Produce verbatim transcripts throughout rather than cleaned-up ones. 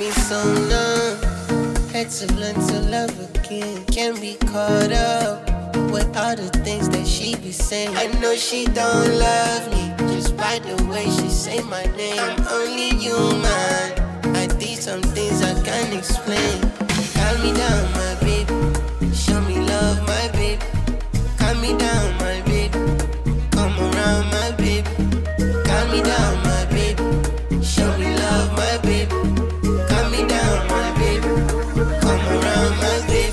me so numb. Had to learn to love again. Can't be caught up with all the things that she be saying. I know she don't love me just by the way she say my name. I'm only human. I did some things I can't explain. Calm me down, my baby. Show me love, my baby. Calm me down, my baby. Come around, my baby. Calm me down, my baby. Show me love, my baby. Calm me down, my baby. Come around, my baby.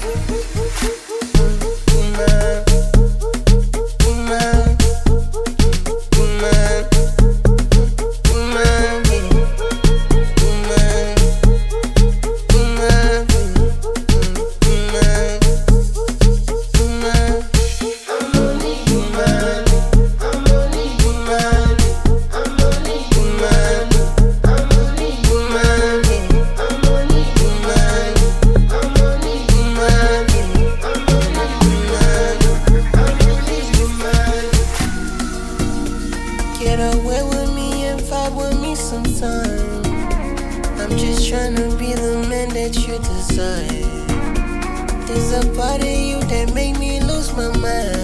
Woman, woman, woman, woman, woman, woman, woman, woman. I'm only human. I'm only human. I'm only human. I'm only human. I'm only human. I'm only human. I'm only human. I'm only human. Get away with me and vibe with me sometime. I'm just tryna be the man that you desire. There's a part of you that make me lose my mind.